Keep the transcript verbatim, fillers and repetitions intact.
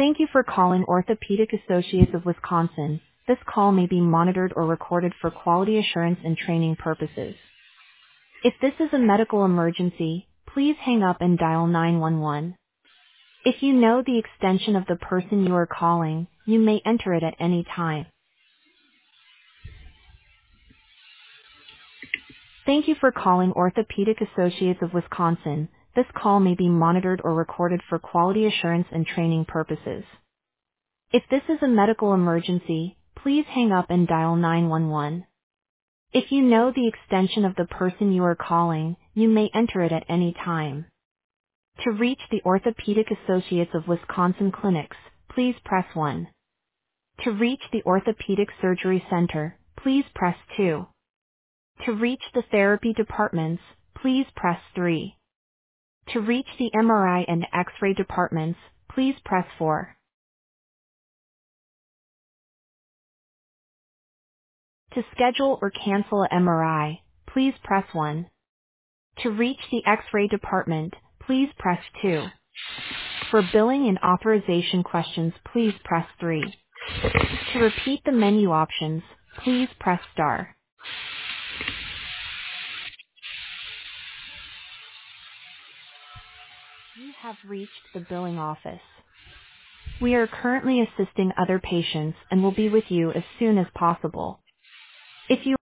Thank you for calling Orthopedic Associates of Wisconsin. This call may be monitored or recorded for quality assurance and training purposes. If this is a medical emergency, please hang up and dial nine one one. If you know the extension of the person you are calling, you may enter it at any time. Thank you for calling Orthopedic Associates of Wisconsin. This call may be monitored or recorded for quality assurance and training purposes. If this is a medical emergency, please hang up and dial nine one one. If you know the extension of the person you are calling, you may enter it at any time. To reach the Orthopedic Associates of Wisconsin clinics, please press one. To reach the Orthopedic Surgery Center, please press two. To reach the therapy departments, please press three. To reach the M R I and X-ray departments, please press four. To schedule or cancel a M R I, please press one. To reach the X-ray department, please press two. For billing and authorization questions, please press three. To repeat the menu options, please press star. You have reached the billing office. We are currently assisting other patients and will be with you as soon as possible. If you